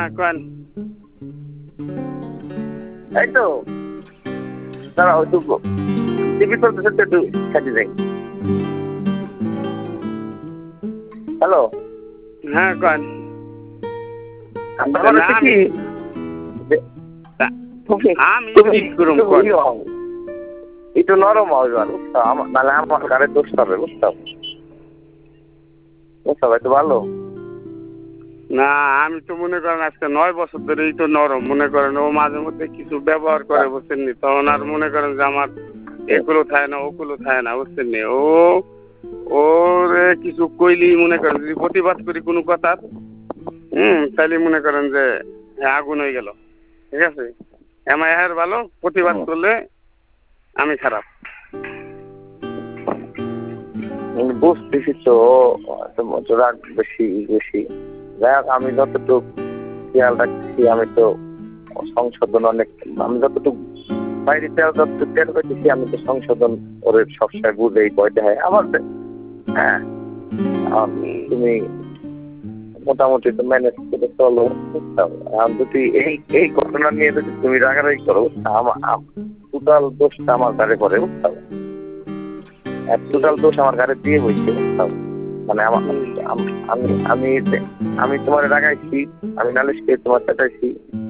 কোন এই তো দাঁড়াও একটু টিভি চলতেছে তো একটু সাথে যাই। হ্যালো, হ্যাঁ কোন আমার হচ্ছে কি আমি কি করুম কোন একটু নরম হবে বুঝছো, নাহলে আমার গাড়ি দোষ হবে বুঝছো, বুঝছো একটু ভালো না। আমি তো মনে করেন আজকে 9 বছর ধরেই তো নরম, মনে করেন ও মাঝে মধ্যে কিছু ব্যবহার করে বুঝছেন নি, তখন আর মনে করেন যে আমার এগুলো থাকে না ওগুলো থাকে না বুঝছেন নি। ওরে কিছু কইলি মনে করেন যদি প্রতিবাদ করি কোনো কথার তাহলে মনে করেন যে আগুন হয়ে গেল। ঠিক আছে, এমআই এর ভালো, প্রতিবাদ করলে আমি খারাপ। বুঝতেছি তো, রাগ বেশি বেশি। যাই হোক, আমি যতটুকু খেয়াল রাখছি, আমি তো সংশোধন অনেক, আমি যতটুকু বাইরে যতটুকু টের পেতেছি, আমি তো সংশোধন ওরে সবসময় বুঝেই বইতে হয় আমার। হ্যাঁ, তুমি মোটামুটি তো ম্যানেজ করে চলো বুঝতাম। যদি এই ঘটনা নিয়ে যদি তুমি রাগারাগি করো, টোটাল দোষটা আমার ঘরে পড়ে বুঝতাম, টোটাল দোষ আমার ঘরে দিয়ে বইছে বুঝতাম। মানে আমি আমি আমি তোমার রাগাইছি, আমি নালিশ করে তোমার চাটাইছি,